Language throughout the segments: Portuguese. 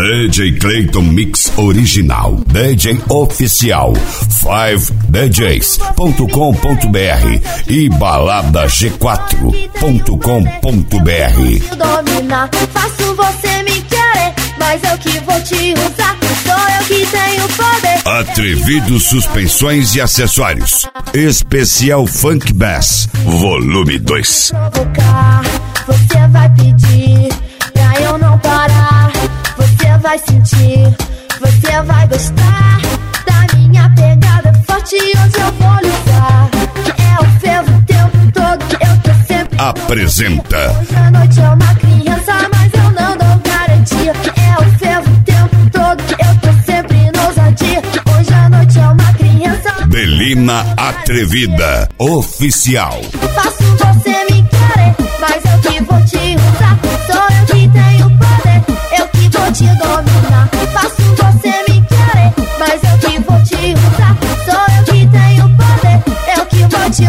DJ Clayton Mix Original, DJ Oficial, 5djs.com.br e baladag4.com.br. Dominar, faço você me querer, mas eu que vou te usar, sou eu que tenho poder. Atrevido Suspensões e Acessórios, especial Funk Bass, volume 2. Provocar, você vai pedir pra eu não parar, você vai sentir, você vai gostar da minha pegada forte, hoje eu vou lhe usar. É o fervo o tempo todo, eu tô sempre. Apresenta. Hoje à noite é uma criança, mas eu não dou garantia. É o fervo o tempo todo, eu tô sempre no ousadia. Hoje à noite é uma criança. Belina Atrevida Oficial. Faço você me querer, mas eu que vou te usar, sou eu que tenho poder, eu que vou te dominar. Faço você me querer, mas eu que vou te usar, sou eu que tenho poder, eu que vou te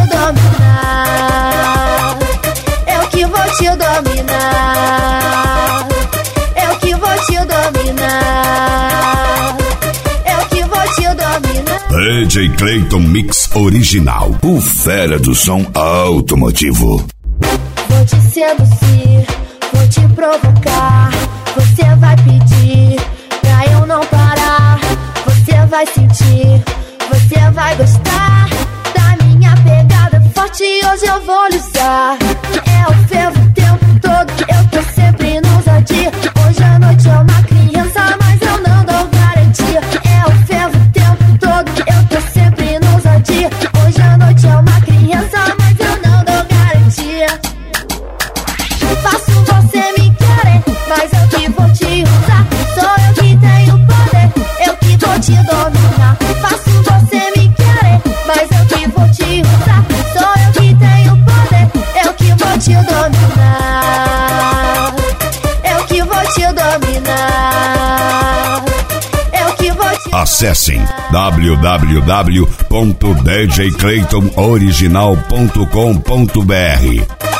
dominar. Eu que vou te dominar. Eu que vou te dominar. Eu que vou te dominar. DJ Clayton Mix Original, o fera do som automotivo. Vou te seduzir, vou te provocar, você vai pedir pra eu não parar, você vai sentir, você vai gostar da minha pegada forte, hoje eu vou lhe usar. É o fervo o tempo todo, eu tô sempre no ousadia. Hoje à noite é uma criança, mas eu não dou garantia. É o fervo o tempo todo, eu tô sempre no ousadia. Hoje à noite é uma criança, mas eu não dou garantia. Faço você me querer, mas eu que vou te usar, sou eu que tenho poder, eu que vou te dominar. Faço você me querer, mas eu que vou te usar, sou eu que tenho poder, eu que vou te dominar. Eu que vou te dominar. Eu que vou te. Acessem www.djclaytonoriginal.com.br.